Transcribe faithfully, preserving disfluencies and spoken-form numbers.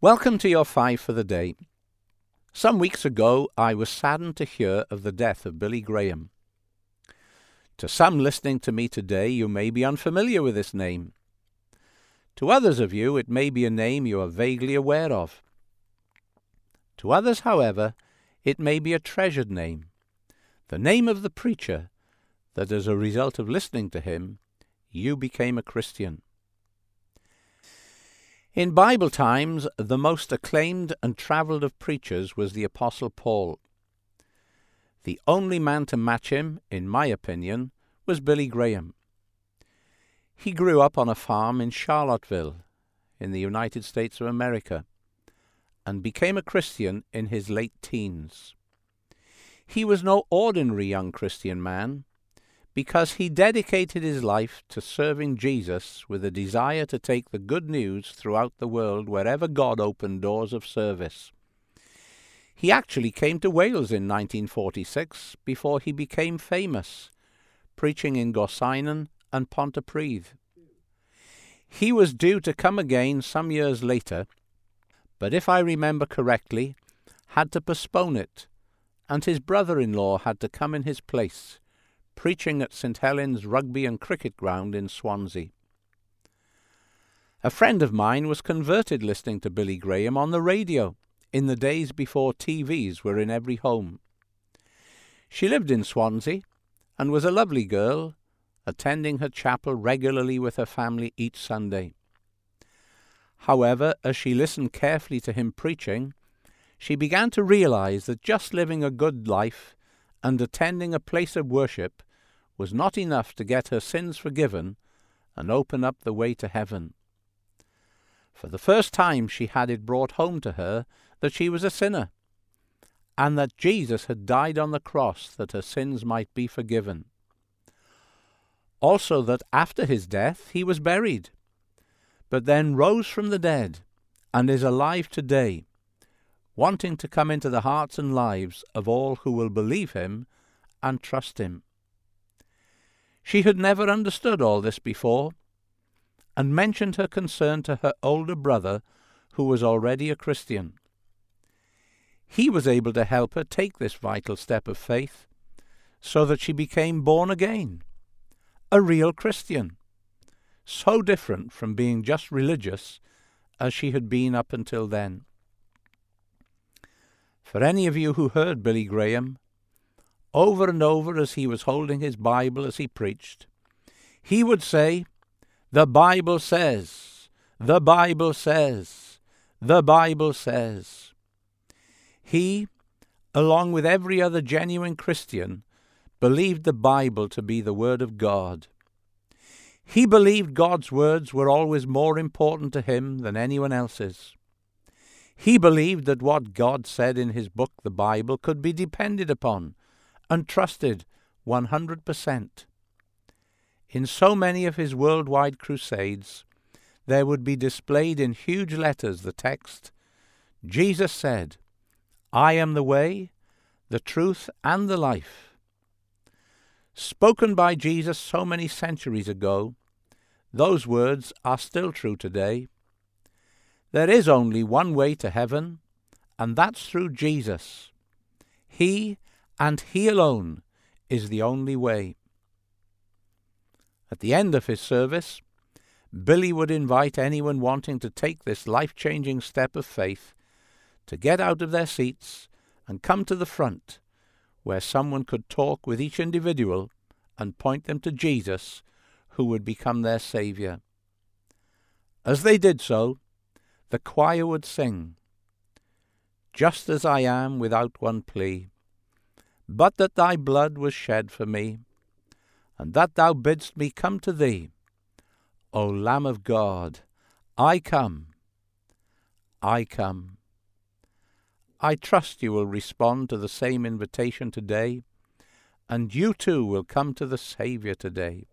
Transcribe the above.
Welcome to your Five for the Day. Some weeks ago, I was saddened to hear of the death of Billy Graham. To some listening to me today, you may be unfamiliar with this name. To others of you, it may be a name you are vaguely aware of. To others, however, it may be a treasured name, the name of the preacher that as a result of listening to him, you became a Christian. In Bible times, the most acclaimed and travelled of preachers was the Apostle Paul. The only man to match him, in my opinion, was Billy Graham. He grew up on a farm in Charlottesville, in the United States of America, and became a Christian in his late teens. He was no ordinary young Christian man, because he dedicated his life to serving Jesus with a desire to take the good news throughout the world wherever God opened doors of service. He actually came to Wales in nineteen forty-six before he became famous, preaching in Gorsinon and Pontypridd. He was due to come again some years later, but if I remember correctly, had to postpone it, and his brother-in-law had to come in his place, preaching at Saint Helens Rugby and Cricket Ground in Swansea. A friend of mine was converted listening to Billy Graham on the radio in the days before T Vs were in every home. She lived in Swansea and was a lovely girl, attending her chapel regularly with her family each Sunday. However, as she listened carefully to him preaching, she began to realize that just living a good life and attending a place of worship was not enough to get her sins forgiven and open up the way to heaven. For the first time she had it brought home to her that she was a sinner, and that Jesus had died on the cross that her sins might be forgiven. Also that after his death he was buried, but then rose from the dead and is alive today, wanting to come into the hearts and lives of all who will believe him and trust him. She had never understood all this before, and mentioned her concern to her older brother, who was already a Christian. He was able to help her take this vital step of faith, so that she became born again, a real Christian, so different from being just religious as she had been up until then. For any of you who heard Billy Graham, over and over as he was holding his Bible as he preached, he would say, "The Bible says, the Bible says, the Bible says." He, along with every other genuine Christian, believed the Bible to be the Word of God. He believed God's words were always more important to him than anyone else's. He believed that what God said in his book, the Bible, could be depended upon and trusted one hundred percent. In so many of his worldwide crusades, there would be displayed in huge letters the text, "Jesus said, I am the way, the truth, and the life." Spoken by Jesus so many centuries ago, those words are still true today. There is only one way to heaven, and that's through Jesus. He, and he alone, is the only way. At the end of his service, Billy would invite anyone wanting to take this life-changing step of faith to get out of their seats and come to the front, where someone could talk with each individual and point them to Jesus, who would become their Saviour. As they did so, the choir would sing, "Just as I am without one plea, but that thy blood was shed for me, and that thou bidst me come to thee. O Lamb of God, I come, I come." I trust you will respond to the same invitation today, and you too will come to the Saviour today.